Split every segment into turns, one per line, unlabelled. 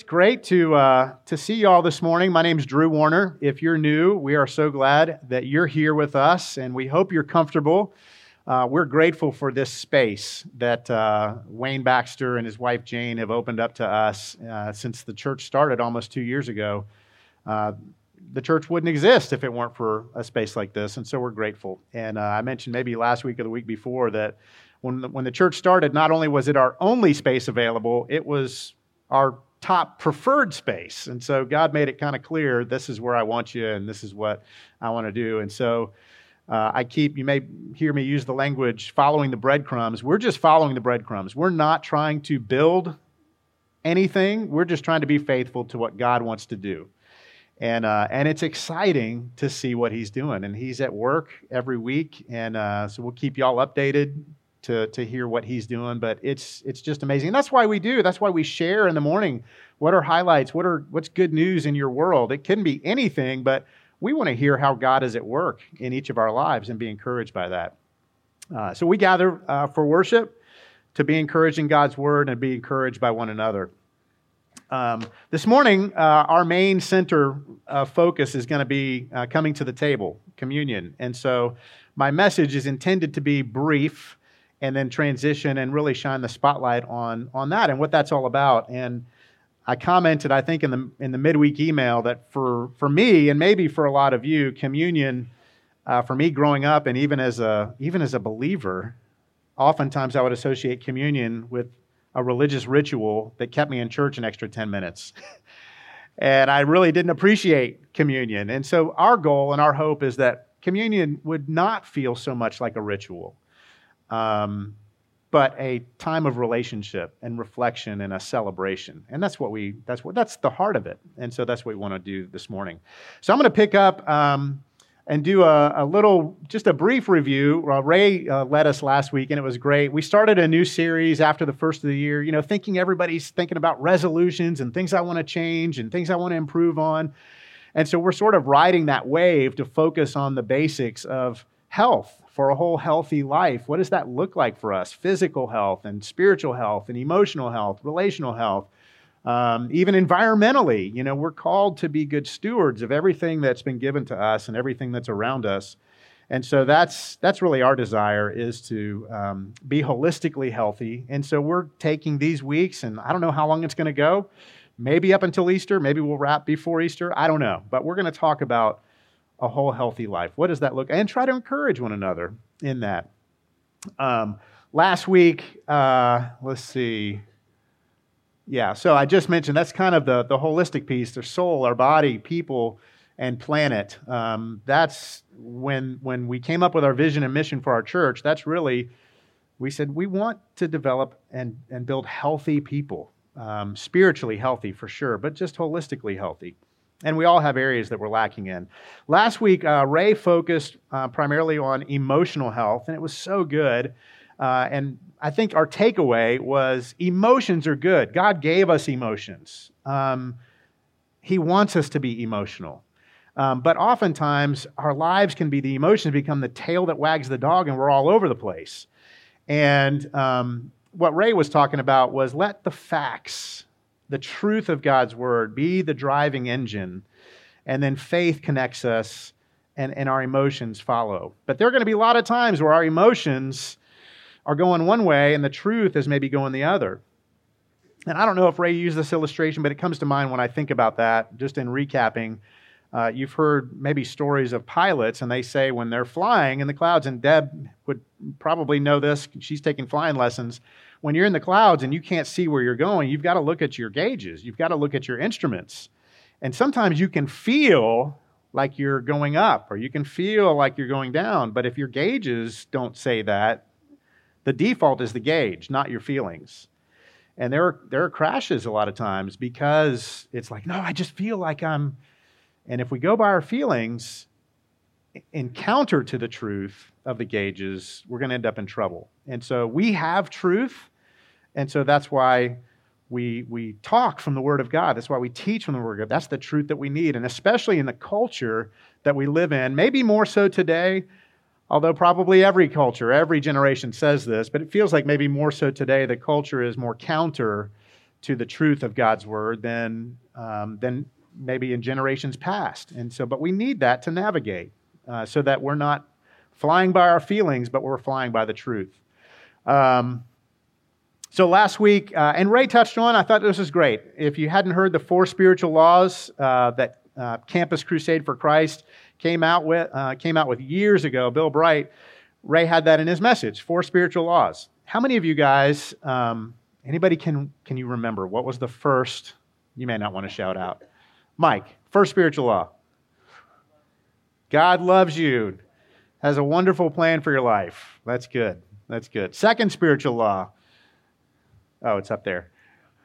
It's great to see you all this morning. My name's Drew Warner. If you're new, we are so glad that you're here with us, and we hope you're comfortable. We're grateful for this space that Wayne Baxter and his wife Jane have opened up to us since the church started almost 2 years ago. The church wouldn't exist if it weren't for a space like this, and so we're grateful. And I mentioned maybe last week or the week before that when the church started, not only was it our only space available, it was our top preferred space. And so God made it kind of clear, this is where I want you and this is what I want to do. And so you may hear me use the language, following the breadcrumbs. We're just following the breadcrumbs. We're not trying to build anything. We're just trying to be faithful to what God wants to do. And it's exciting to see what He's doing. And He's at work every week. And so we'll keep y'all updated to hear what He's doing, but it's just amazing. And that's why we do. That's why we share in the morning. What are highlights? What's good news in your world? It can be anything, but we want to hear how God is at work in each of our lives and be encouraged by that. So we gather for worship, to be encouraged in God's Word and be encouraged by one another. This morning, our main center focus is going to be coming to the table, communion. And so my message is intended to be brief and then transition and really shine the spotlight on that and what that's all about. And I commented, I think, in the midweek email that for me and maybe for a lot of you, communion, for me growing up and even as a believer, oftentimes I would associate communion with a religious ritual that kept me in church an extra 10 minutes. And I really didn't appreciate communion. And so our goal and our hope is that communion would not feel so much like a ritual, but a time of relationship and reflection and a celebration. And that's the heart of it. And so that's what we want to do this morning. So I'm going to pick up and do just a brief review. Ray led us last week, and it was great. We started a new series after the first of the year, thinking everybody's thinking about resolutions and things I want to change and things I want to improve on. And so we're sort of riding that wave to focus on the basics of health for a whole healthy life. What does that look like for us? Physical health and spiritual health and emotional health, relational health. Even environmentally, we're called to be good stewards of everything that's been given to us and everything that's around us. And so that's really our desire, is to be holistically healthy. And so we're taking these weeks, and I don't know how long it's going to go, maybe up until Easter, maybe we'll wrap before Easter, I don't know. But we're going to talk about a whole healthy life. What does that look like? And try to encourage one another in that. Last week, let's see. Yeah, so I just mentioned that's kind of the holistic piece, the soul, our body, people, and planet. That's when we came up with our vision and mission for our church, that's really, we said we want to develop and build healthy people, spiritually healthy for sure, but just holistically healthy. And we all have areas that we're lacking in. Last week, Ray focused primarily on emotional health, and it was so good. And I think our takeaway was emotions are good. God gave us emotions. He wants us to be emotional. But oftentimes, our lives can be, the emotions become the tail that wags the dog, and we're all over the place. And what Ray was talking about was let the facts, the truth of God's Word, be the driving engine, and then faith connects us, and our emotions follow. But there are going to be a lot of times where our emotions are going one way and the truth is maybe going the other. And I don't know if Ray used this illustration, but it comes to mind when I think about that, just in recapping. You've heard maybe stories of pilots, and they say when they're flying in the clouds, and Deb would probably know this, she's taking flying lessons. When you're in the clouds and you can't see where you're going, you've got to look at your gauges. You've got to look at your instruments. And sometimes you can feel like you're going up, or you can feel like you're going down. But if your gauges don't say that, the default is the gauge, not your feelings. And there are crashes a lot of times because it's like, no, I just feel like I'm... And if we go by our feelings, in counter to the truth of the gauges, we're going to end up in trouble. And so we have truth, and so that's why we talk from the Word of God. That's why we teach from the Word of God. That's the truth that we need, and especially in the culture that we live in, maybe more so today, although probably every culture, every generation says this, but it feels like maybe more so today the culture is more counter to the truth of God's word than maybe in generations past. And so, but we need that to navigate so that we're not flying by our feelings, but we're flying by the truth. So last week, and Ray touched on, I thought this was great. If you hadn't heard the 4 spiritual laws that Campus Crusade for Christ came out with years ago, Bill Bright, Ray had that in his message, 4 spiritual laws. How many of you guys, anybody can you remember, what was the first, you may not want to shout out. Mike, first spiritual law. God loves you, has a wonderful plan for your life. That's good. That's good. Second spiritual law. Oh, it's up there.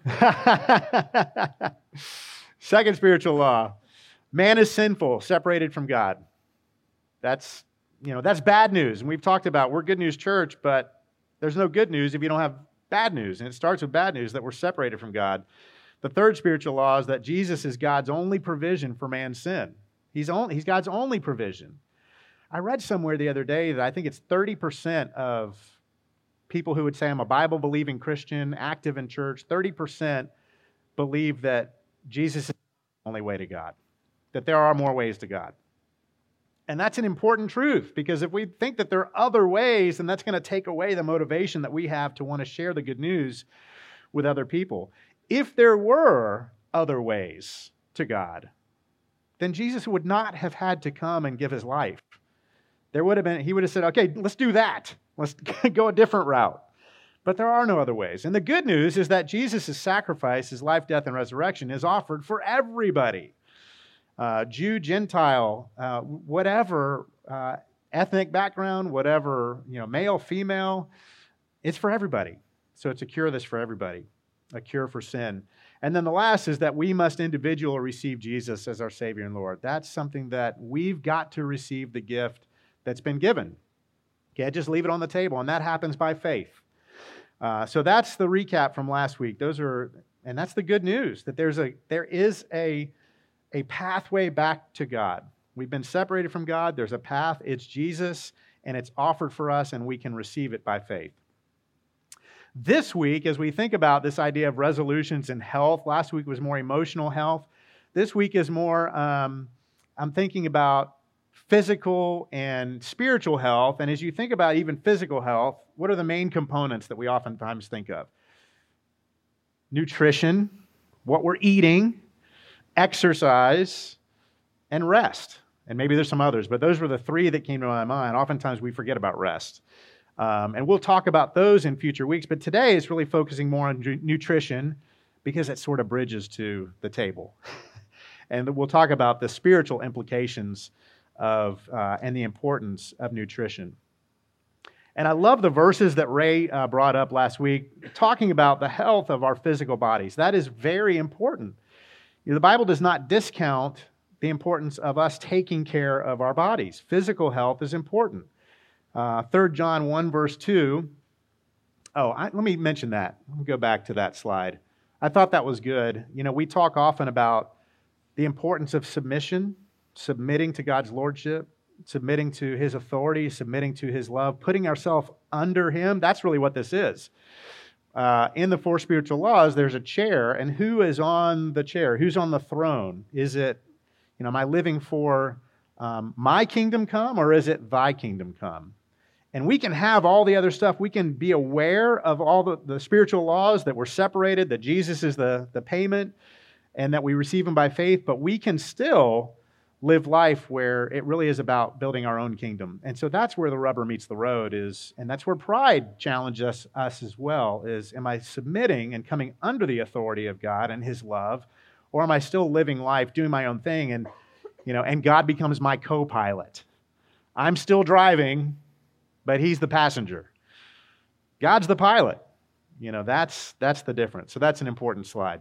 Second spiritual law. Man is sinful, separated from God. That's bad news. And we've talked about we're Good News Church, but there's no good news if you don't have bad news. And it starts with bad news that we're separated from God. The third spiritual law is that Jesus is God's only provision for man's sin. He's God's only provision. I read somewhere the other day that I think it's 30% of people who would say, I'm a Bible-believing Christian, active in church, 30% believe that Jesus is the only way to God, that there are more ways to God. And that's an important truth, because if we think that there are other ways, then that's going to take away the motivation that we have to want to share the good news with other people. If there were other ways to God, then Jesus would not have had to come and give his life. He would have said, okay, let's do that. Let's go a different route. But there are no other ways. And the good news is that Jesus' sacrifice, his life, death, and resurrection is offered for everybody. Jew, Gentile, whatever ethnic background, whatever, male, female, it's for everybody. So it's a cure that's for everybody, a cure for sin. And then the last is that we must individually receive Jesus as our Savior and Lord. That's something that we've got to receive the gift that's been given. Can't just leave it on the table, and that happens by faith. So that's the recap from last week. And that's the good news, that there is a pathway back to God. We've been separated from God. There's a path. It's Jesus, and it's offered for us, and we can receive it by faith. This week, as we think about this idea of resolutions and health, last week was more emotional health. This week is more, I'm thinking about physical and spiritual health. And as you think about even physical health, what are the main components that we oftentimes think of? Nutrition, what we're eating, exercise, and rest. And maybe there's some others, but those were the 3 that came to my mind. Oftentimes we forget about rest. And we'll talk about those in future weeks, but today it's really focusing more on nutrition because it sort of bridges to the table. And we'll talk about the spiritual implications of and the importance of nutrition. And I love the verses that Ray brought up last week, talking about the health of our physical bodies. That is very important. The Bible does not discount the importance of us taking care of our bodies. Physical health is important. 3 John 1, verse 2. Let me mention that. Let me go back to that slide. I thought that was good. We talk often about the importance of submission, submitting to God's lordship, submitting to his authority, submitting to his love, putting ourselves under him. That's really what this is. In the 4 spiritual laws, there's a chair, and who is on the chair? Who's on the throne? Is it, am I living for my kingdom come, or is it thy kingdom come? And we can have all the other stuff. We can be aware of all the spiritual laws, that we're separated, that Jesus is the payment, and that we receive him by faith, but we can still live life where it really is about building our own kingdom. And so that's where the rubber meets the road is, and that's where pride challenges us as well, is am I submitting and coming under the authority of God and his love, or am I still living life, doing my own thing, and God becomes my co-pilot? I'm still driving, but he's the passenger. God's the pilot. That's the difference. So that's an important slide.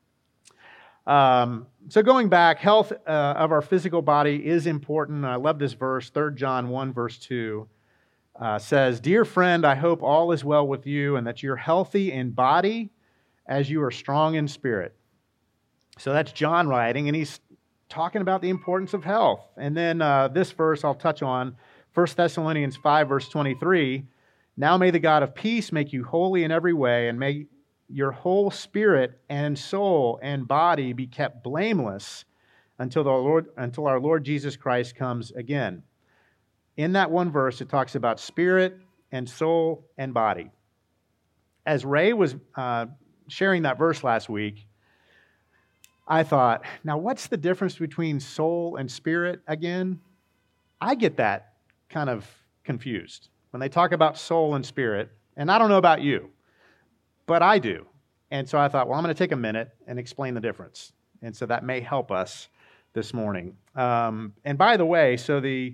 So going back, health of our physical body is important. I love this verse, 3 John 1, verse 2, says, "Dear friend, I hope all is well with you and that you're healthy in body as you are strong in spirit." So that's John writing, and he's talking about the importance of health. And then this verse I'll touch on, 1 Thessalonians 5, verse 23, "Now may the God of peace make you holy in every way, and may your whole spirit and soul and body be kept blameless until our Lord Jesus Christ comes again. In that one verse, it talks about spirit and soul and body. As Ray was sharing that verse last week, I thought, now what's the difference between soul and spirit again? I get that kind of confused when they talk about soul and spirit, and I don't know about you, but I do. And so I thought, well, I'm going to take a minute and explain the difference. And so that may help us this morning. And by the way, so the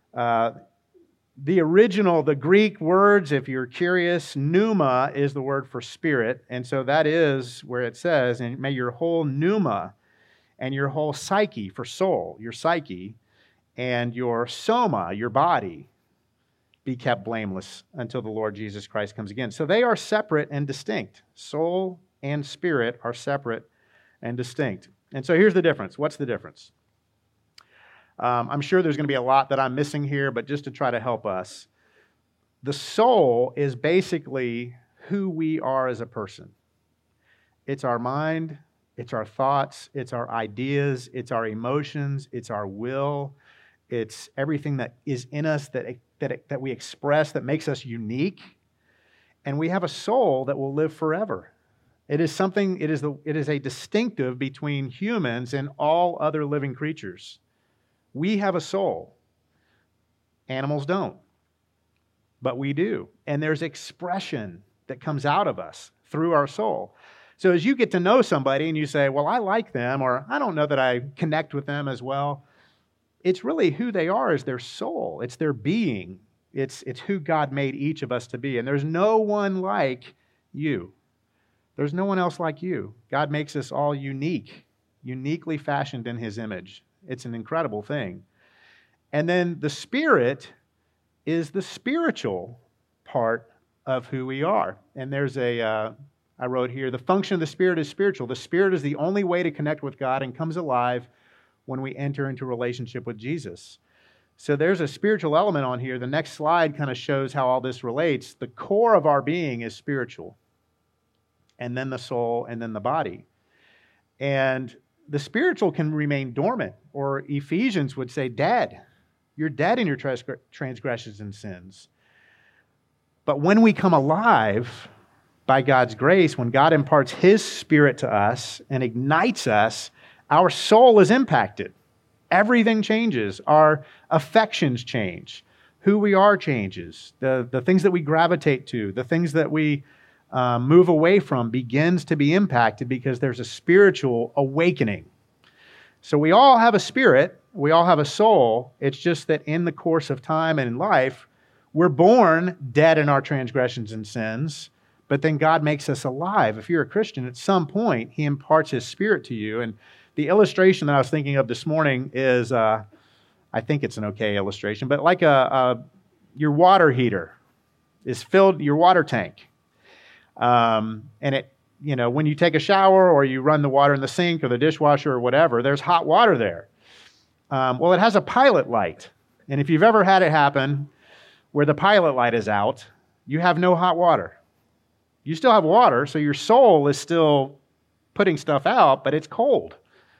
original, the Greek words, if you're curious, pneuma is the word for spirit. And so that is where it says, and may your whole pneuma and your whole psyche, for soul, your psyche, and your soma, your body, be kept blameless until the Lord Jesus Christ comes again. So they are separate and distinct. Soul and spirit are separate and distinct. And so here's the difference. What's the difference? I'm sure there's going to be a lot that I'm missing here, but just to try to help us, the soul is basically who we are as a person. It's our mind, it's our thoughts, it's our ideas, it's our emotions, it's our will, it's everything that is in us that we express that makes us unique. And we have a soul that will live forever. It is a distinctive between humans and all other living creatures. We have a soul. Animals don't. But we do. And there's expression that comes out of us through our soul. So as you get to know somebody and you say, well, I like them, or I don't know that I connect with them as well, it's really who they are is their soul. It's their being. It's who God made each of us to be. And there's no one like you. There's no one else like you. God makes us all unique, uniquely fashioned in His image. It's an incredible thing. And then the Spirit is the spiritual part of who we are. And there's I wrote here, the function of the Spirit is spiritual. The Spirit is the only way to connect with God and comes alive when we enter into relationship with Jesus. So there's a spiritual element on here. The next slide kind of shows how all this relates. The core of our being is spiritual, and then the soul, and then the body. And the spiritual can remain dormant, or Ephesians would say dead. You're dead in your transgressions and sins. But when we come alive by God's grace, when God imparts His Spirit to us and ignites us, our soul is impacted. Everything changes. Our affections change. Who we are changes. The things that we gravitate to, the things that we move away from begins to be impacted because there's a spiritual awakening. So we all have a spirit. We all have a soul. It's just that in the course of time and in life, we're born dead in our transgressions and sins, but then God makes us alive. If you're a Christian, at some point, He imparts His Spirit to you. And the illustration that I was thinking of this morning is, I think it's an okay illustration, but like your water heater is filled, your water tank. And it, when you take a shower or you run the water in the sink or the dishwasher or whatever, there's hot water there. Well, it has a pilot light. And if you've ever had it happen where the pilot light is out, you have no hot water. You still have water, so your soul is still putting stuff out, but it's cold.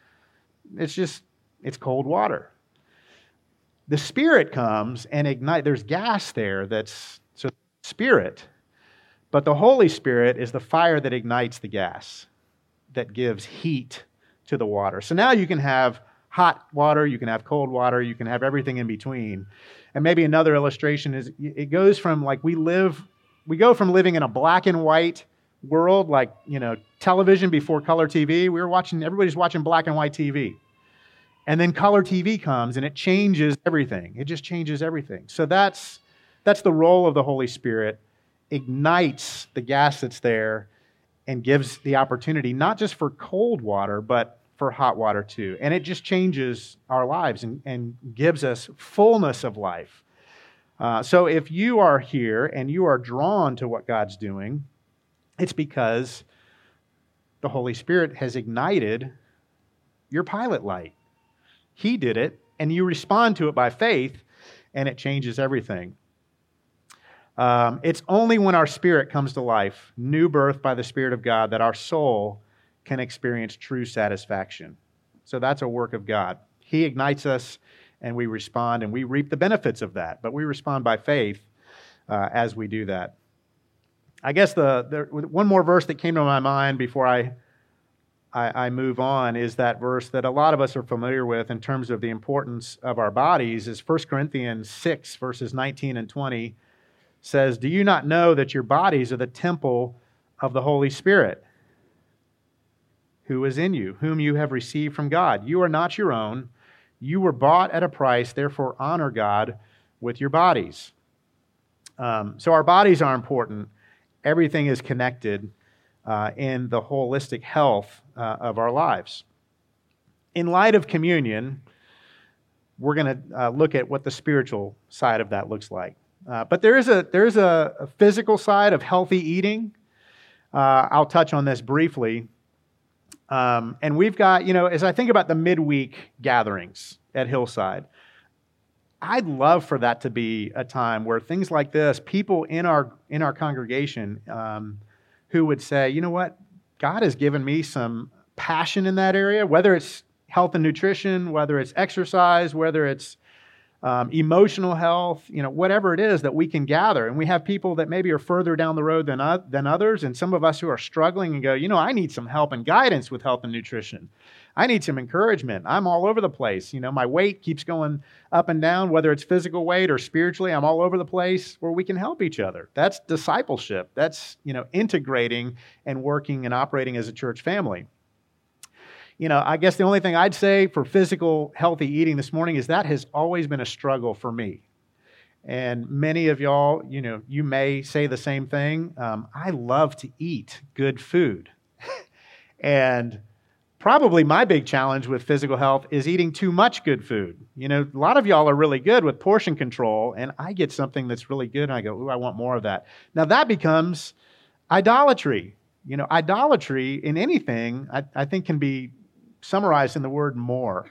It's cold water. The Spirit comes and ignites. There's gas there so Spirit. But the Holy Spirit is the fire that ignites the gas, that gives heat to the water. So now you can have hot water, you can have cold water, you can have everything in between. And maybe another illustration is it goes from we go from living in a black and white world, television before color TV. Everybody's watching black and white TV. And then color TV comes and it changes everything. It just changes everything. So that's the role of the Holy Spirit. Ignites the gas that's there and gives the opportunity not just for cold water, but for hot water too. And it just changes our lives and gives us fullness of life. So if you are here and you are drawn to what God's doing, it's because the Holy Spirit has ignited your pilot light. He did it, and you respond to it by faith, and it changes everything. It's only when our spirit comes to life, new birth by the Spirit of God, that our soul can experience true satisfaction. So that's a work of God. He ignites us, and we respond, and we reap the benefits of that. But we respond by faith as we do that. I guess one more verse that came to my mind before I move on is that verse that a lot of us are familiar with in terms of the importance of our bodies is 1 Corinthians 6, verses 19 and 20, says, "Do you not know that your bodies are the temple of the Holy Spirit, who is in you, whom you have received from God? You are not your own. You were bought at a price, therefore honor God with your bodies." So our bodies are important. Everything is connected in the holistic health of our lives. In light of communion, we're going to look at what the spiritual side of that looks like. But there is a physical side of healthy eating. I'll touch on this briefly. And we've got, as I think about the midweek gatherings at Hillside, I'd love for that to be a time where things like this, people in our congregation who would say, you know what, God has given me some passion in that area, whether it's health and nutrition, whether it's exercise, whether it's emotional health, whatever it is that we can gather. And we have people that maybe are further down the road than others, and some of us who are struggling and go, I need some help and guidance with health and nutrition. I need some encouragement. I'm all over the place. My weight keeps going up and down, whether it's physical weight or spiritually, I'm all over the place, where we can help each other. That's discipleship. That's, integrating and working and operating as a church family. I guess the only thing I'd say for physical healthy eating this morning is that has always been a struggle for me. And many of y'all, you may say the same thing. I love to eat good food. And probably my big challenge with physical health is eating too much good food. A lot of y'all are really good with portion control, and I get something that's really good, and I go, ooh, I want more of that. Now that becomes idolatry. Idolatry in anything, I think can be summarized in the word more.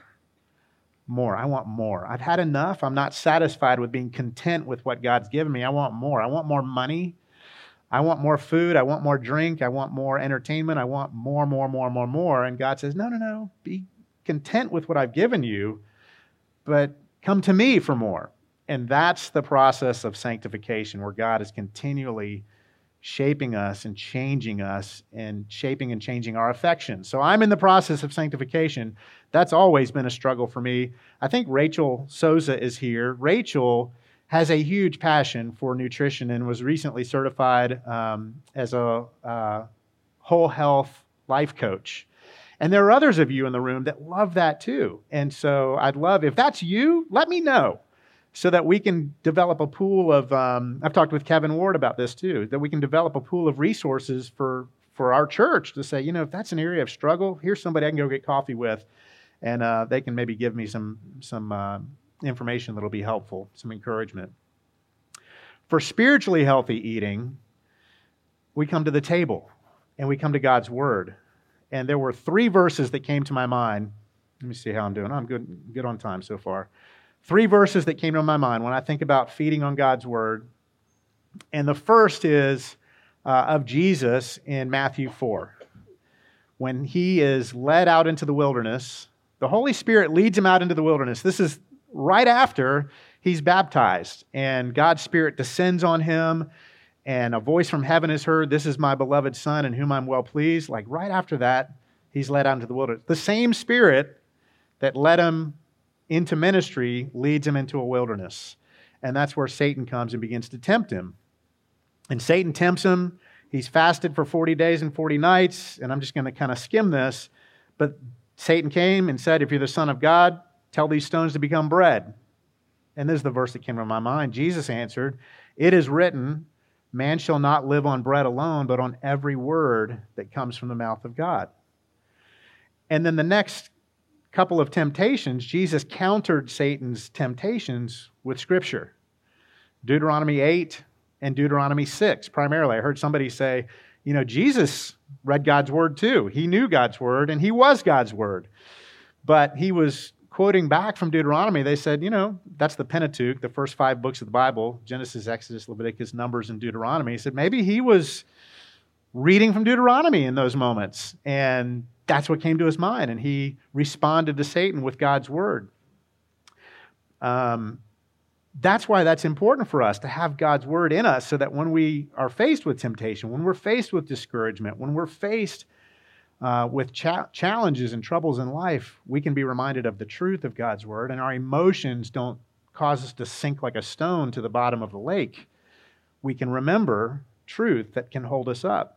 More. I want more. I've had enough. I'm not satisfied with being content with what God's given me. I want more. I want more money. I want more food. I want more drink. I want more entertainment. I want more. And God says, no. Be content with what I've given you, but come to me for more. And that's the process of sanctification, where God is continually shaping us and changing us and shaping and changing our affections. So I'm in the process of sanctification. That's always been a struggle for me. I think Rachel Souza is here. Rachel has a huge passion for nutrition and was recently certified as a whole health life coach. And there are others of you in the room that love that too. And so I'd love, if that's you, let me know so that we can develop a pool of, I've talked with Kevin Ward about this too, that we can develop a pool of resources for our church to say, if that's an area of struggle, here's somebody I can go get coffee with, and they can maybe give me some information that'll be helpful, some encouragement. For spiritually healthy eating, we come to the table and we come to God's Word. And there were 3 verses that came to my mind. Let me see how I'm doing. I'm good on time so far. 3 verses that came to my mind when I think about feeding on God's Word. And the first is of Jesus in Matthew 4. When he is led out into the wilderness, the Holy Spirit leads him out into the wilderness. This is right after he's baptized, and God's Spirit descends on him, and a voice from heaven is heard, "This is my beloved Son, in whom I'm well pleased." Like right after that, he's led out into the wilderness. The same Spirit that led him into ministry leads him into a wilderness. And that's where Satan comes and begins to tempt him. And Satan tempts him. He's fasted for 40 days and 40 nights, and I'm just going to kind of skim this. But Satan came and said, "If you're the Son of God, tell these stones to become bread." And this is the verse that came to my mind. Jesus answered, "It is written, man shall not live on bread alone, but on every word that comes from the mouth of God." And then the next couple of temptations, Jesus countered Satan's temptations with Scripture. Deuteronomy 8 and Deuteronomy 6, primarily. I heard somebody say, Jesus read God's Word too. He knew God's Word, and he was God's Word. But he was quoting back from Deuteronomy, they said, that's the Pentateuch, the first 5 books of the Bible, Genesis, Exodus, Leviticus, Numbers, and Deuteronomy. He said maybe he was reading from Deuteronomy in those moments, and that's what came to his mind, and he responded to Satan with God's word. That's why that's important for us to have God's word in us, so that when we are faced with temptation, when we're faced with discouragement, when we're faced with challenges and troubles in life, we can be reminded of the truth of God's word, and our emotions don't cause us to sink like a stone to the bottom of the lake. We can remember truth that can hold us up.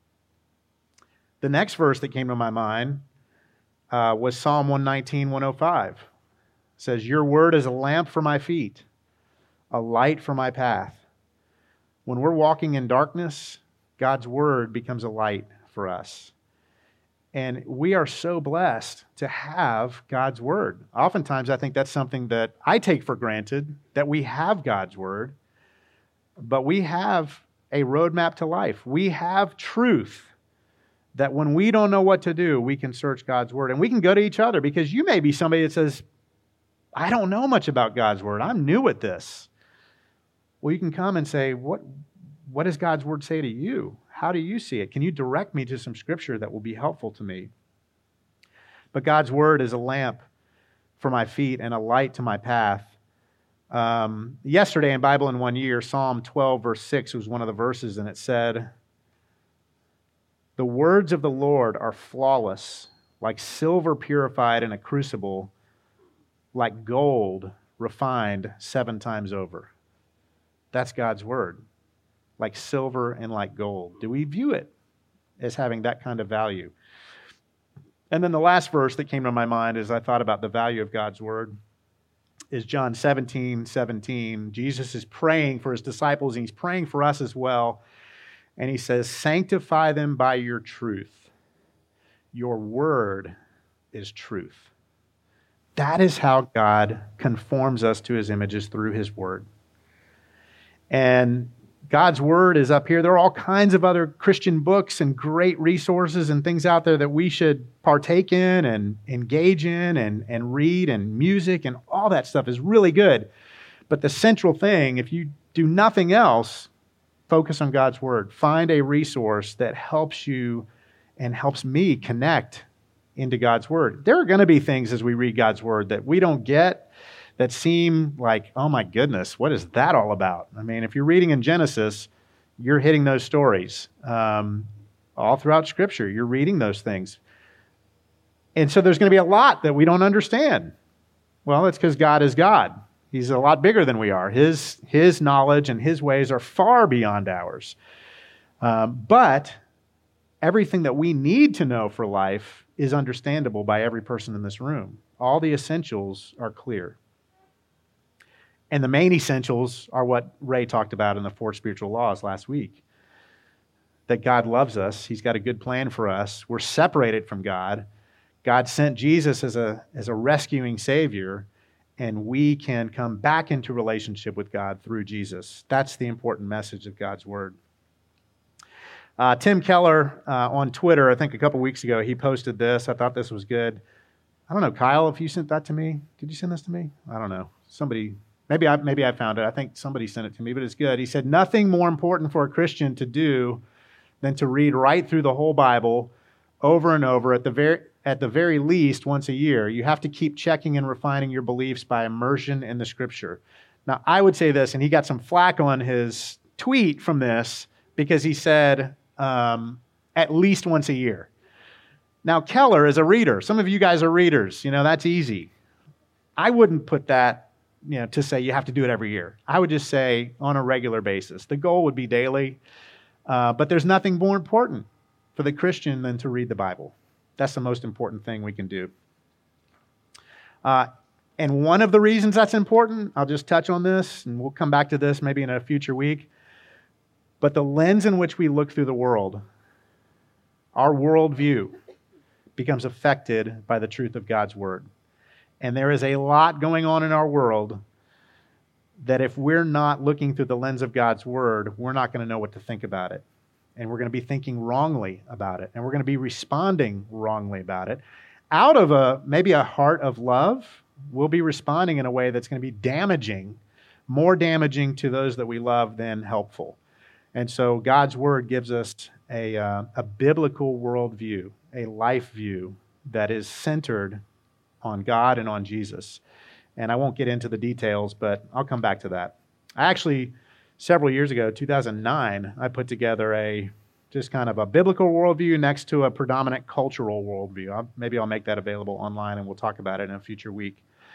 The next verse that came to my mind was Psalm 119, 105. It says, "Your word is a lamp for my feet, a light for my path." When we're walking in darkness, God's word becomes a light for us. And we are so blessed to have God's word. Oftentimes, I think that's something that I take for granted, that we have God's word. But we have a roadmap to life. We have truth that when we don't know what to do, we can search God's word. And we can go to each other, because you may be somebody that says, I don't know much about God's word. I'm new at this. Well, you can come and say, what does God's word say to you? How do you see it? Can you direct me to some scripture that will be helpful to me? But God's word is a lamp for my feet and a light to my path. Yesterday in Bible in 1 Year, Psalm 12, verse 6 was one of the verses, and it said, "The words of the Lord are flawless, like silver purified in a crucible, like gold refined 7 times over." That's God's word, like silver and like gold. Do we view it as having that kind of value? And then the last verse that came to my mind as I thought about the value of God's word is John 17:17. Jesus is praying for his disciples, and he's praying for us as well. And he says, "Sanctify them by your truth. Your word is truth." That is how God conforms us to his images, through his word. And God's word is up here. There are all kinds of other Christian books and great resources and things out there that we should partake in and engage in and read, and music and all that stuff is really good. But the central thing, if you do nothing else, focus on God's word. Find a resource that helps you and helps me connect into God's word. There are going to be things as we read God's word that we don't get, that seem like, oh my goodness, what is that all about? I mean, if you're reading in Genesis, you're hitting those stories. All throughout Scripture, you're reading those things. And so there's going to be a lot that we don't understand. Well, it's because God is God. He's a lot bigger than we are. His knowledge and his ways are far beyond ours. But everything that we need to know for life is understandable by every person in this room. All the essentials are clear. And the main essentials are what Ray talked about in the 4 spiritual laws last week. That God loves us. He's got a good plan for us. We're separated from God. God sent Jesus as a rescuing Savior, and we can come back into relationship with God through Jesus. That's the important message of God's Word. Tim Keller on Twitter, I think a couple weeks ago, he posted this. I thought this was good. I don't know, Kyle, if you sent that to me. Did you send this to me? I don't know. Somebody... Maybe I found it. I think somebody sent it to me, but it's good. He said, "Nothing more important for a Christian to do than to read right through the whole Bible over and over, at the very least once a year. You have to keep checking and refining your beliefs by immersion in the Scripture." Now, I would say this, and he got some flack on his tweet from this, because he said at least once a year. Now, Keller is a reader. Some of you guys are readers. That's easy. I wouldn't put that to say you have to do it every year. I would just say on a regular basis. The goal would be daily, but there's nothing more important for the Christian than to read the Bible. That's the most important thing we can do. And one of the reasons that's important, I'll just touch on this, and we'll come back to this maybe in a future week, but the lens in which we look through the world, our worldview, becomes affected by the truth of God's Word. And there is a lot going on in our world that if we're not looking through the lens of God's Word, we're not going to know what to think about it. And we're going to be thinking wrongly about it. And we're going to be responding wrongly about it out of maybe a heart of love, we'll be responding in a way that's going to be damaging, more damaging to those that we love than helpful. And so God's Word gives us a biblical worldview, a life view that is centered on God and on Jesus. And I won't get into the details, but I'll come back to that. I actually, several years ago, 2009, I put together just kind of a biblical worldview next to a predominant cultural worldview. Maybe I'll make that available online and we'll talk about it in a future week.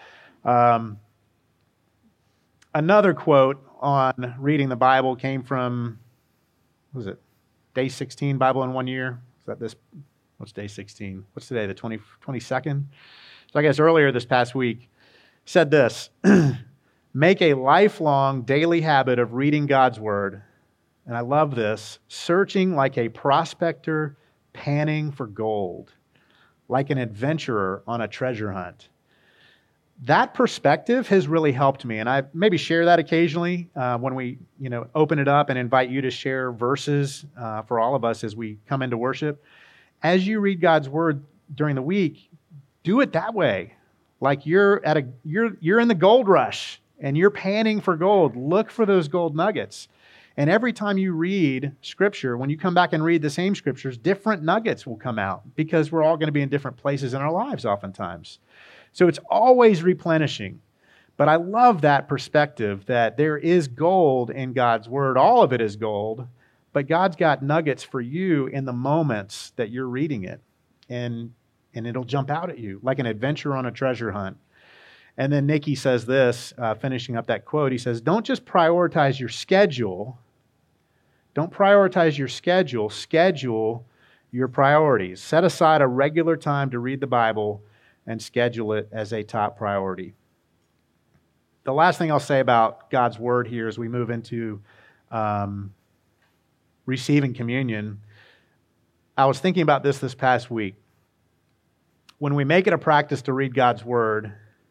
Another quote on reading the Bible came from, what was it, Day 16, Bible in 1 Year? Is that this? What's Day 16? What's today, the 22nd? So I guess earlier this past week, said this, make a lifelong daily habit of reading God's Word, and I love this, searching like a prospector panning for gold, like an adventurer on a treasure hunt. That perspective has really helped me, and I maybe share that occasionally when we open it up and invite you to share verses for all of us as we come into worship. As you read God's Word during the week, do it that way. Like you're in the gold rush and you're panning for gold. Look for those gold nuggets. And every time you read Scripture, when you come back and read the same Scriptures, different nuggets will come out because we're all going to be in different places in our lives oftentimes. So it's always replenishing. But I love that perspective that there is gold in God's Word. All of it is gold, but God's got nuggets for you in the moments that you're reading it. And it'll jump out at you like an adventure on a treasure hunt. And then Nicky says this, finishing up that quote, he says, don't just prioritize your schedule. Don't prioritize your schedule. Schedule your priorities. Set aside a regular time to read the Bible and schedule it as a top priority. The last thing I'll say about God's Word here as we move into receiving communion, I was thinking about this past week. When we make it a practice to read God's Word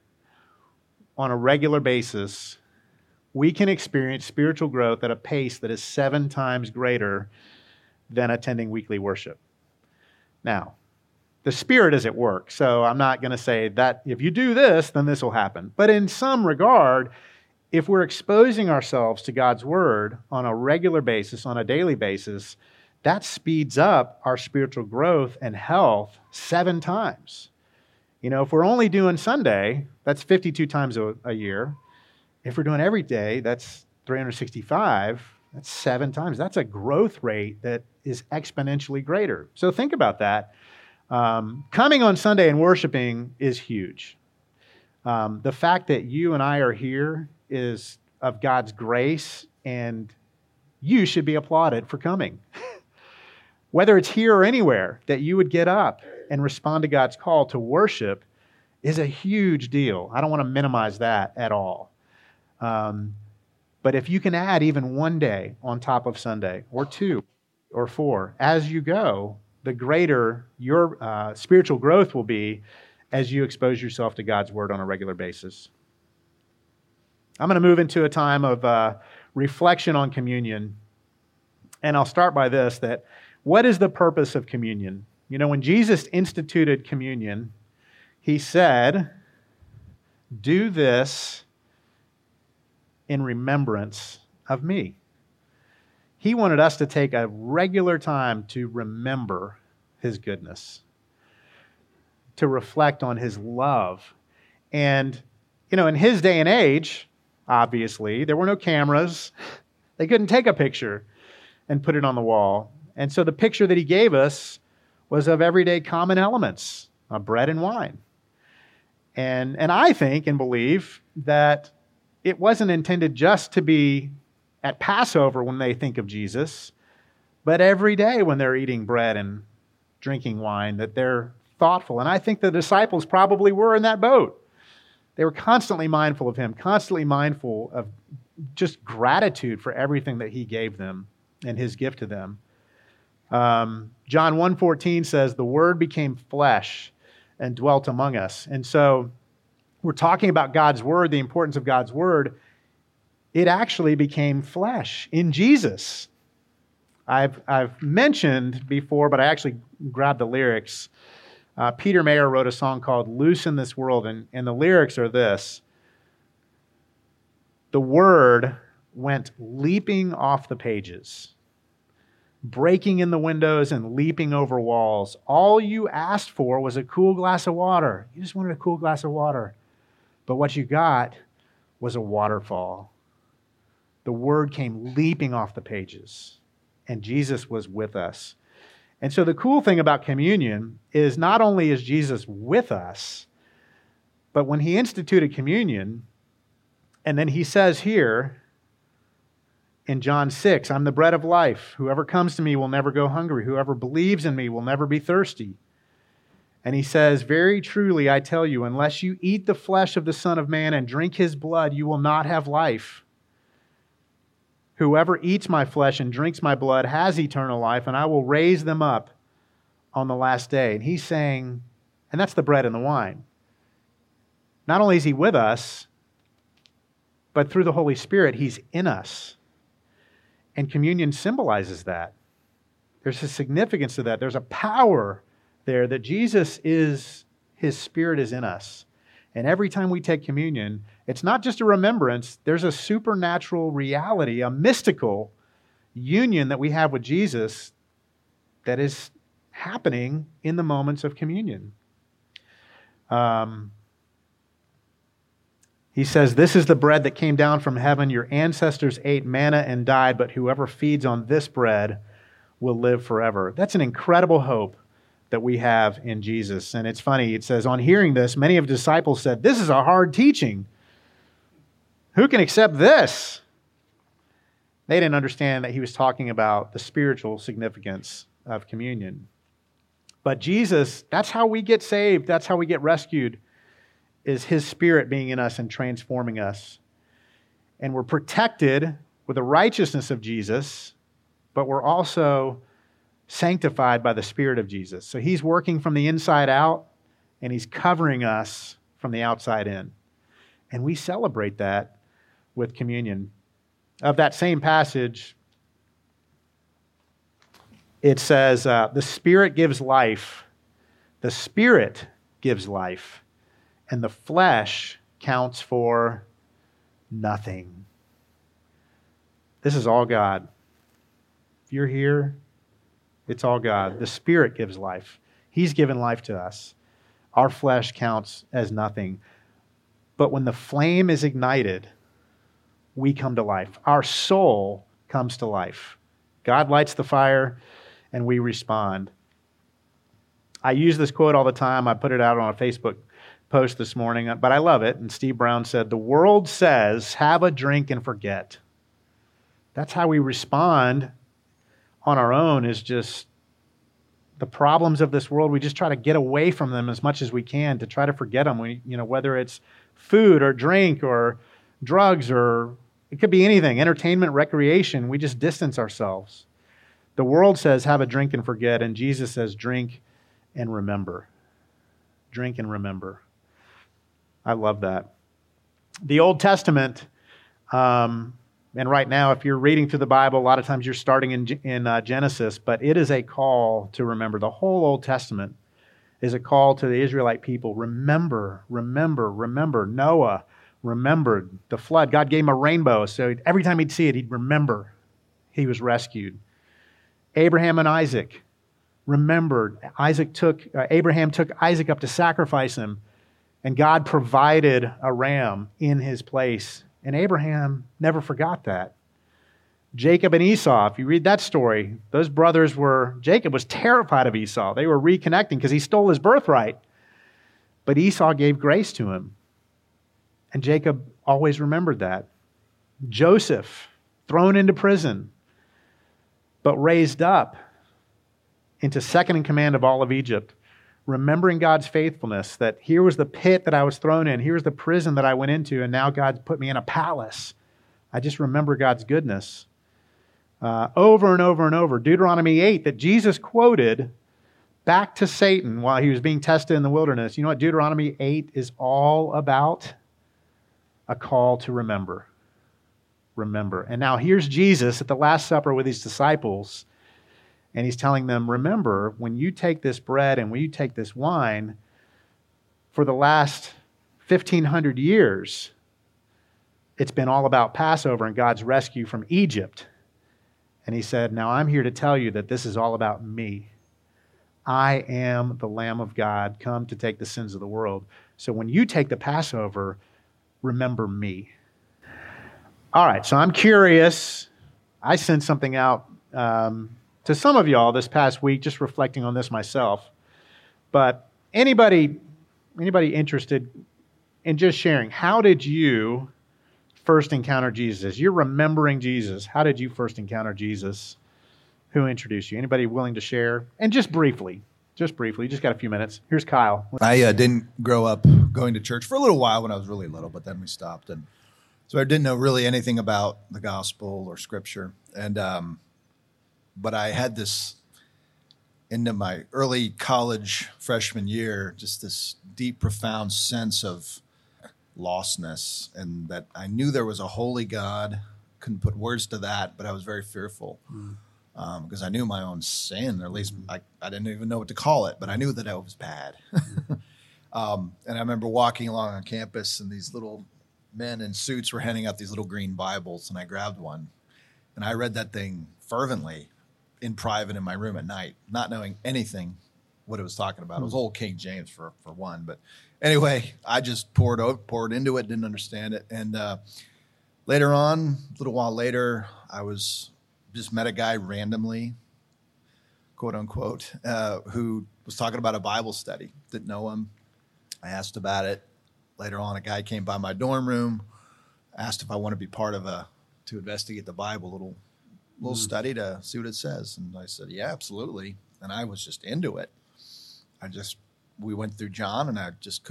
on a regular basis, we can experience spiritual growth at a pace that is 7 times greater than attending weekly worship. Now, the Spirit is at work, so I'm not going to say that if you do this, then this will happen. But in some regard, if we're exposing ourselves to God's Word on a regular basis, on a daily basis, that speeds up our spiritual growth and health 7 times. If we're only doing Sunday, that's 52 times a year. If we're doing every day, that's 365. That's 7 times. That's a growth rate that is exponentially greater. So think about that. Coming on Sunday and worshiping is huge. The fact that you and I are here is of God's grace, and you should be applauded for coming. Whether it's here or anywhere, that you would get up and respond to God's call to worship is a huge deal. I don't want to minimize that at all. But if you can add even one day on top of Sunday, or 2, or 4, as you go, the greater your spiritual growth will be as you expose yourself to God's Word on a regular basis. I'm going to move into a time of reflection on communion. And I'll start by this, that what is the purpose of communion? When Jesus instituted communion, he said, do this in remembrance of me. He wanted us to take a regular time to remember his goodness, to reflect on his love. And, in his day and age, obviously, there were no cameras. They couldn't take a picture and put it on the wall. And so the picture that he gave us was of everyday common elements, bread and wine. And I think and believe that it wasn't intended just to be at Passover when they think of Jesus, but every day when they're eating bread and drinking wine, that they're thoughtful. And I think the disciples probably were in that boat. They were constantly mindful of him, constantly mindful of just gratitude for everything that he gave them and his gift to them. John 1:14 says, the Word became flesh and dwelt among us. And so we're talking about God's Word, the importance of God's Word. It actually became flesh in Jesus. I've mentioned before, but I actually grabbed the lyrics Peter Mayer wrote a song called Loose in This World, and the lyrics are this. The word went leaping off the pages, breaking in the windows and leaping over walls. All you asked for was a cool glass of water. You just wanted a cool glass of water. But what you got was a waterfall. The word came leaping off the pages, and Jesus was with us. And so the cool thing about communion is not only is Jesus with us, but when he instituted communion, and then he says here in John 6, I'm the bread of life. Whoever comes to me will never go hungry. Whoever believes in me will never be thirsty. And he says, very truly, I tell you, unless you eat the flesh of the Son of Man and drink his blood, you will not have life. Whoever eats my flesh and drinks my blood has eternal life, and I will raise them up on the last day. And he's saying, and that's the bread and the wine. Not only is he with us, but through the Holy Spirit, he's in us. And communion symbolizes that. There's a significance to that. There's a power there that Jesus is, his Spirit is in us. And every time we take communion, it's not just a remembrance. There's a supernatural reality, a mystical union that we have with Jesus that is happening in the moments of communion. He says, this is the bread that came down from heaven. Your ancestors ate manna and died, but whoever feeds on this bread will live forever. That's an incredible hope that we have in Jesus. And it's funny, it says, on hearing this, many of the disciples said, this is a hard teaching. Who can accept this? They didn't understand that he was talking about the spiritual significance of communion. But Jesus, that's how we get saved. That's how we get rescued, is his Spirit being in us and transforming us. And we're protected with the righteousness of Jesus, but we're also sanctified by the Spirit of Jesus. So he's working from the inside out, and he's covering us from the outside in. And we celebrate that with communion. Of that same passage, it says, the Spirit gives life. The Spirit gives life. And the flesh counts for nothing. This is all God. If you're here, it's all God. The Spirit gives life. He's given life to us. Our flesh counts as nothing. But when the flame is ignited, we come to life. Our soul comes to life. God lights the fire, and we respond. I use this quote all the time. I put it out on a Facebook post this morning, but I love it. And Steve Brown said, the world says, have a drink and forget. That's how we respond on our own, is just the problems of this world. We just try to get away from them as much as we can, to try to forget them. Whether it's food or drink or drugs, or it could be anything, entertainment, recreation, we just distance ourselves. The world says, have a drink and forget. And Jesus says, drink and remember. Drink and remember. I love that. The Old Testament, and right now, if you're reading through the Bible, a lot of times you're starting in Genesis, but it is a call to remember. The whole Old Testament is a call to the Israelite people. Remember, remember, remember. Noah remembered the flood. God gave him a rainbow, so every time he'd see it, he'd remember he was rescued. Abraham and Isaac remembered. Abraham took Isaac up to sacrifice him, and God provided a ram in his place. And Abraham never forgot that. Jacob and Esau, if you read that story, those brothers Jacob was terrified of Esau. They were reconnecting because he stole his birthright. But Esau gave grace to him. And Jacob always remembered that. Joseph, thrown into prison, but raised up into second in command of all of Egypt, remembering God's faithfulness, that here was the pit that I was thrown in, here's the prison that I went into, and now God's put me in a palace. I just remember God's goodness. Over and over and over. Deuteronomy 8 that Jesus quoted back to Satan while he was being tested in the wilderness. You know what Deuteronomy 8 is all about? A call to remember. Remember. And now here's Jesus at the Last Supper with his disciples, And he's telling them, remember, when you take this bread and when you take this wine, for the last 1,500 years, it's been all about Passover and God's rescue from Egypt. And he said, now I'm here to tell you that this is all about me. I am the Lamb of God, come to take the sins of the world. So when you take the Passover, remember me. All right, so I'm curious. I sent something out to some of y'all this past week, just reflecting on this myself. But anybody interested in just sharing, how did you first encounter Jesus? You're remembering Jesus. How did you first encounter Jesus? Who introduced you? Anybody willing to share? And just briefly, you just got a few minutes. Here's Kyle.
I didn't grow up going to church for a little while when I was really little, but then we stopped. And so I didn't know really anything about the gospel or scripture. And but I had this, into my early college freshman year, just this deep, profound sense of lostness, and that I knew there was a holy God. Couldn't put words to that, but I was very fearful because I knew my own sin, or at least I didn't even know what to call it, but I knew that I was bad. And I remember walking along on campus, and these little men in suits were handing out these little green Bibles, and I grabbed one, and I read that thing fervently in private in my room at night, not knowing anything what it was talking about. It was old King James for one, but anyway, I just poured into it, didn't understand it. And later on, a little while later, I just met a guy randomly, quote unquote, who was talking about a Bible study. Didn't know him. I asked about it. Later on, a guy came by my dorm room, asked if I want to be part of to investigate the Bible, little study to see what it says. And I said, yeah, absolutely. And I was just into it. We went through John, and I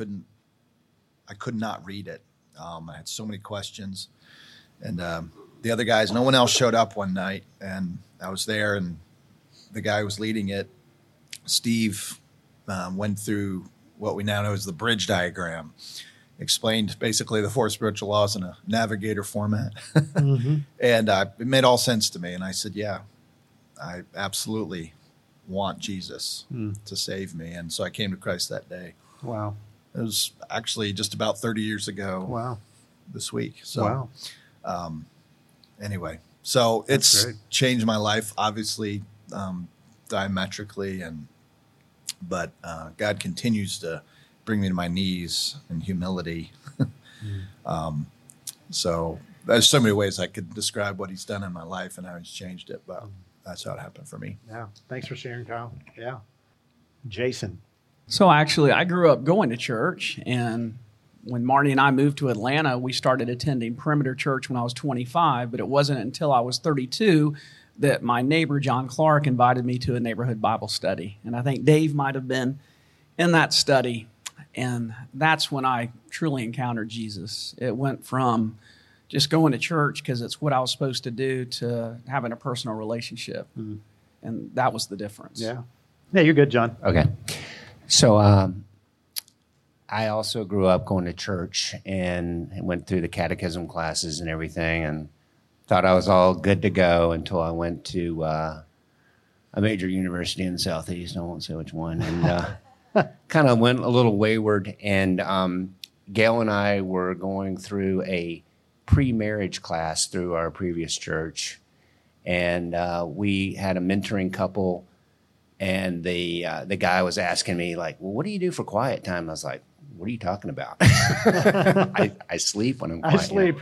could not read it. I had so many questions. And the other guys, no one else showed up one night, and I was there, and the guy who was leading it, Steve, went through what we now know as the bridge diagram, explained basically the four spiritual laws in a navigator format. Mm-hmm. And it made all sense to me. And I said, yeah, I absolutely want Jesus to save me. And so I came to Christ that day.
Wow.
It was actually just about 30 years ago.
Wow.
This week. So, anyway, so it's changed my life, obviously, diametrically, but God continues to bring me to my knees in humility. So there's so many ways I could describe what he's done in my life and how he's changed it, but that's how it happened for me.
Yeah. Thanks for sharing, Kyle. Yeah. Jason.
So actually, I grew up going to church, and when Marnie and I moved to Atlanta, we started attending Perimeter Church when I was 25, but it wasn't until I was 32 that my neighbor, John Clark, invited me to a neighborhood Bible study. And I think Dave might have been in that study, and that's when I truly encountered Jesus. It went from just going to church because it's what I was supposed to do to having a personal relationship, and that was the difference.
Yeah. Yeah, you're good, John.
Okay. So I also grew up going to church and went through the catechism classes and everything, and thought I was all good to go until I went to a major university in the Southeast. I won't say which one. And kind of went a little wayward. And Gail and I were going through a pre-marriage class through our previous church. And we had a mentoring couple. And the guy was asking me, like, well, what do you do for quiet time? I was like, what are you talking about? I sleep when I'm quiet.
I sleep.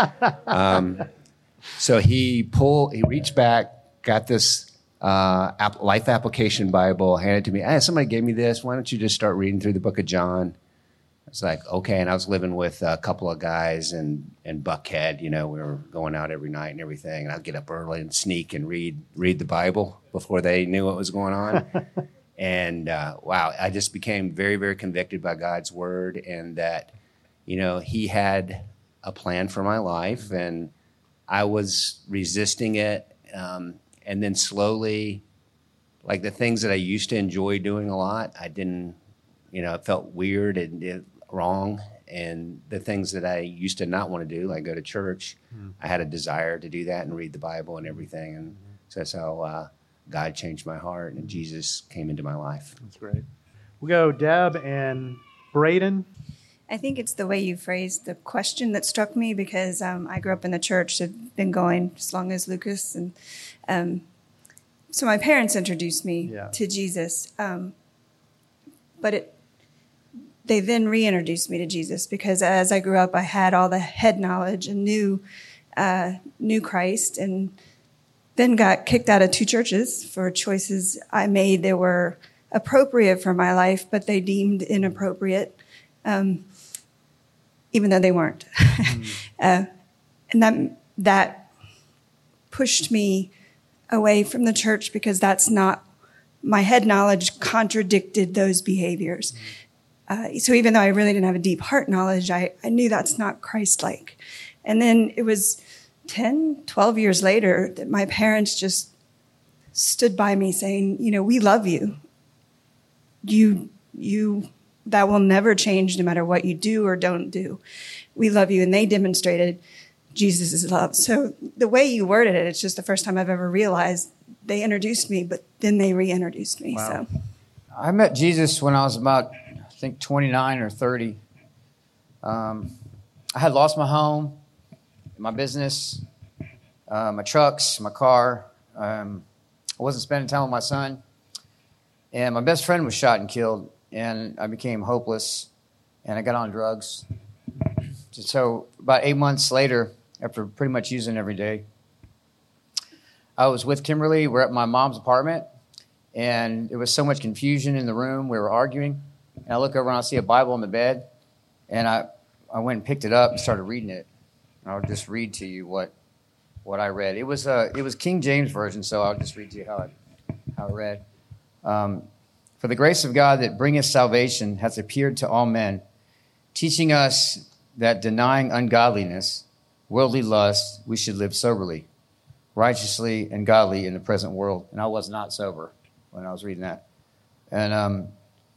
So he reached back, got this life application Bible, handed it to me. Hey, somebody gave me this. Why don't you just start reading through the book of John? I was like, okay. And I was living with a couple of guys in Buckhead. You know, we were going out every night and everything. And I'd get up early and sneak and read the Bible before they knew what was going on. And wow, I just became very, very convicted by God's word, and that, you know, he had a plan for my life, and I was resisting it. And then slowly, like the things that I used to enjoy doing a lot, I didn't, you know, it felt weird and wrong. And the things that I used to not want to do, like go to church, I had a desire to do that and read the Bible and everything. And so that's how God changed my heart and Jesus came into my life.
That's great. We'll go Deb and Braden.
I think it's the way you phrased the question that struck me because I grew up in the church, have been going as long as Lucas. And so my parents introduced me to Jesus. But they then reintroduced me to Jesus because as I grew up, I had all the head knowledge and knew Christ, and then got kicked out of 2 churches for choices I made that were appropriate for my life, but they deemed inappropriate, even though they weren't. And that pushed me away from the church because that's not, my head knowledge contradicted those behaviors. So even though I really didn't have a deep heart knowledge, I knew that's not Christ-like. And then it was 10, 12 years later that my parents just stood by me saying, we love you. That will never change no matter what you do or don't do. We love you. And they demonstrated Jesus' love. So the way you worded it, it's just the first time I've ever realized they introduced me, but then they reintroduced me.
Wow.
So
I met Jesus when I was about, I think, 29 or 30. I had lost my home, my business, my trucks, my car. I wasn't spending time with my son. And my best friend was shot and killed, and I became hopeless, and I got on drugs. So about 8 months later, after pretty much using every day, I was with Kimberly. We're at my mom's apartment, and there was so much confusion in the room. We were arguing, and I look over and I see a Bible on the bed, and I went and picked it up and started reading it. And I'll just read to you what I read. It was King James Version, so I'll just read to you how I read. For the grace of God that bringeth salvation hath appeared to all men, teaching us that denying ungodliness, worldly lust, we should live soberly, righteously, and godly in the present world. And I was not sober when I was reading that. And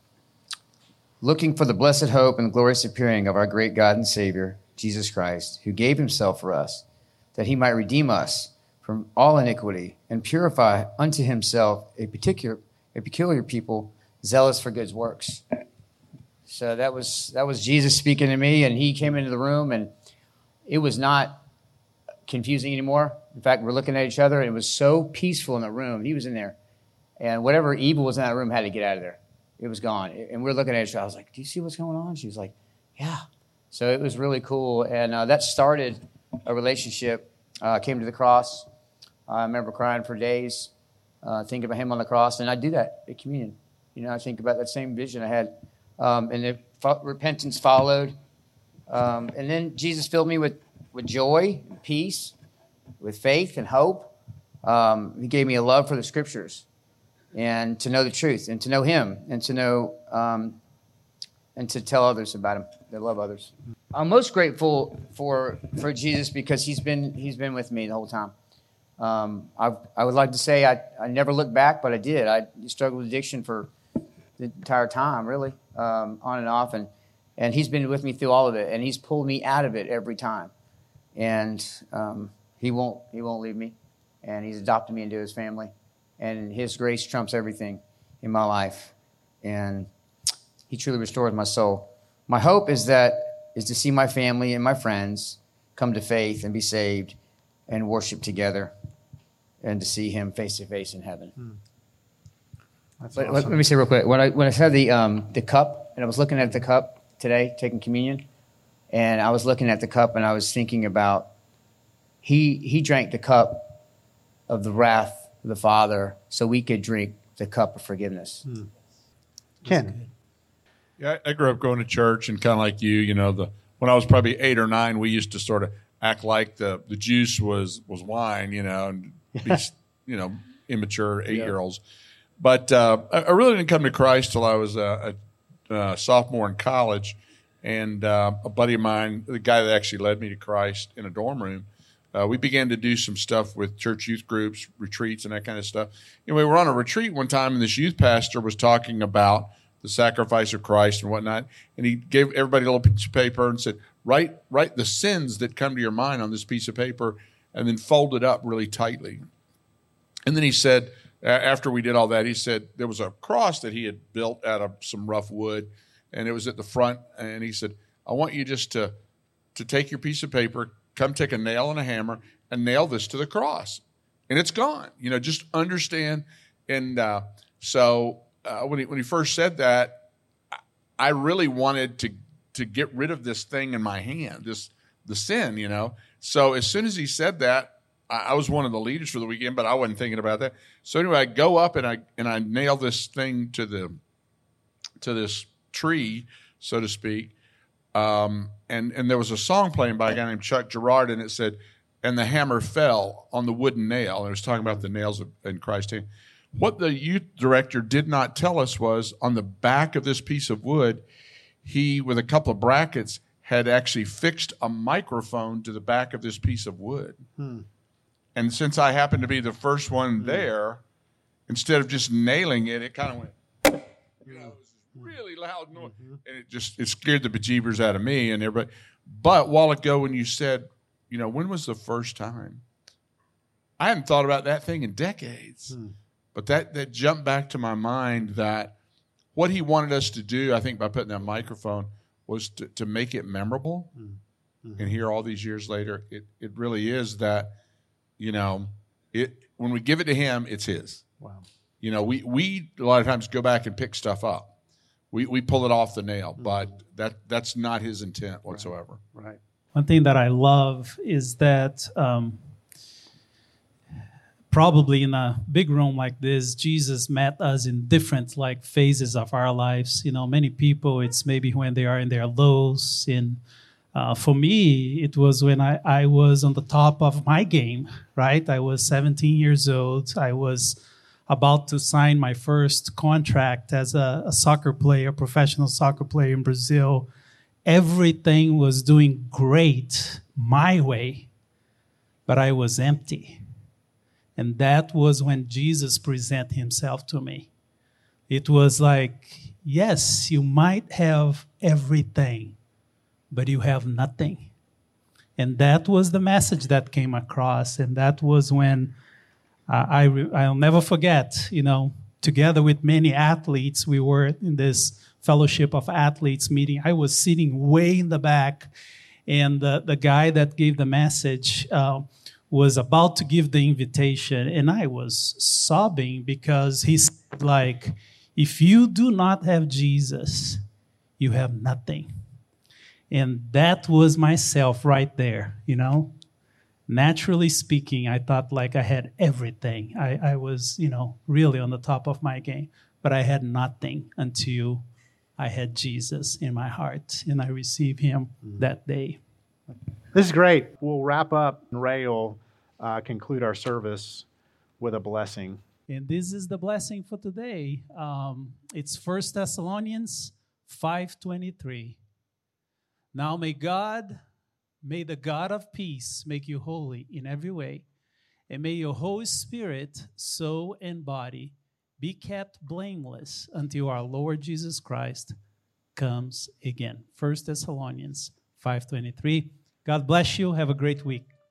looking for the blessed hope and glorious appearing of our great God and Savior, Jesus Christ, who gave himself for us, that he might redeem us from all iniquity and purify unto himself a peculiar people, zealous for good works. So that was Jesus speaking to me, and he came into the room, and it was not confusing anymore. In fact, we're looking at each other, and it was so peaceful in the room. He was in there, and whatever evil was in that room had to get out of there. It was gone, and we were looking at each other. I was like, "Do you see what's going on?" She was like, "Yeah." So it was really cool, and that started a relationship. Came to the cross. I remember crying for days, thinking about him on the cross, and I do that at communion. I think about that same vision I had, and repentance followed, and then Jesus filled me with joy, and peace, with faith and hope. He gave me a love for the Scriptures, and to know the truth, and to know Him, and to know, and to tell others about Him, to love others. I'm most grateful for Jesus because He's been with me the whole time. I would like to say I never looked back, but I did. I struggled with addiction for the entire time, really, on and off, and he's been with me through all of it, and he's pulled me out of it every time, and he won't leave me, and he's adopted me into his family, and his grace trumps everything in my life, and he truly restores my soul. My hope is to see my family and my friends come to faith and be saved and worship together, and to see him face to face in heaven.
That's
But
awesome.
let me say real quick, when I had the cup, and I was looking at the cup today, taking communion, and I was looking at the cup, and I was thinking about he drank the cup of the wrath of the Father so we could drink the cup of forgiveness.
Ken.
Yeah, I grew up going to church, and kind of like you, when I was probably 8 or 9, we used to sort of act like the juice was wine, and be, immature 8-year-olds. But I really didn't come to Christ till I was a sophomore in college, and a buddy of mine, the guy that actually led me to Christ in a dorm room, we began to do some stuff with church youth groups, retreats, and that kind of stuff. We were on a retreat one time, and this youth pastor was talking about the sacrifice of Christ and whatnot, and he gave everybody a little piece of paper and said, write the sins that come to your mind on this piece of paper, and then fold it up really tightly. And then he said, after we did all that, he said there was a cross that he had built out of some rough wood, and it was at the front. And he said, I want you just to take your piece of paper, come take a nail and a hammer, and nail this to the cross. And it's gone. Just understand. And so when he first said that, I really wanted to get rid of this thing in my hand, the sin, So as soon as he said that, I was one of the leaders for the weekend, but I wasn't thinking about that. So anyway, I go up and I nail this thing to this tree, so to speak. And there was a song playing by a guy named Chuck Girard, and it said, "And the hammer fell on the wooden nail." And it was talking about the nails in Christ's hand. What the youth director did not tell us was on the back of this piece of wood, he, with a couple of brackets, had actually fixed a microphone to the back of this piece of wood. And since I happened to be the first one there, instead of just nailing it, it kind of went, it was really loud noise. And it scared the bejeebers out of me and everybody. But a while ago when you said, when was the first time? I hadn't thought about that thing in decades. But that jumped back to my mind that what he wanted us to do, I think, by putting that microphone, was to make it memorable. And here, all these years later, it really is that, when we give it to him, it's his.
Wow.
We a lot of times go back and pick stuff up. We pull it off the nail, but that's not his intent whatsoever.
Right.
One thing that I love is that probably in a big room like this, Jesus met us in different phases of our lives. Many people, it's maybe when they are in their lows. For me, it was when I was on the top of my game, right? I was 17 years old. I was about to sign my first contract as a soccer player, professional soccer player in Brazil. Everything was doing great my way, but I was empty. And that was when Jesus presented himself to me. It was like, yes, you might have everything, but you have nothing. And that was the message that came across. And that was when I'll never forget, together with many athletes, we were in this fellowship of athletes meeting. I was sitting way in the back, and the guy that gave the message was about to give the invitation, and I was sobbing because he said, if you do not have Jesus, you have nothing. And that was myself right there, Naturally speaking, I thought I had everything. I was, really on the top of my game, but I had nothing until I had Jesus in my heart, and I received him that day.
This is great. We'll wrap up, and Ray will conclude our service with a blessing.
And this is the blessing for today. It's 1 Thessalonians 5:23. Now may the God of peace make you holy in every way, and may your Holy Spirit, soul, and body be kept blameless until our Lord Jesus Christ comes again. 1 Thessalonians 5:23. God bless you. Have a great week.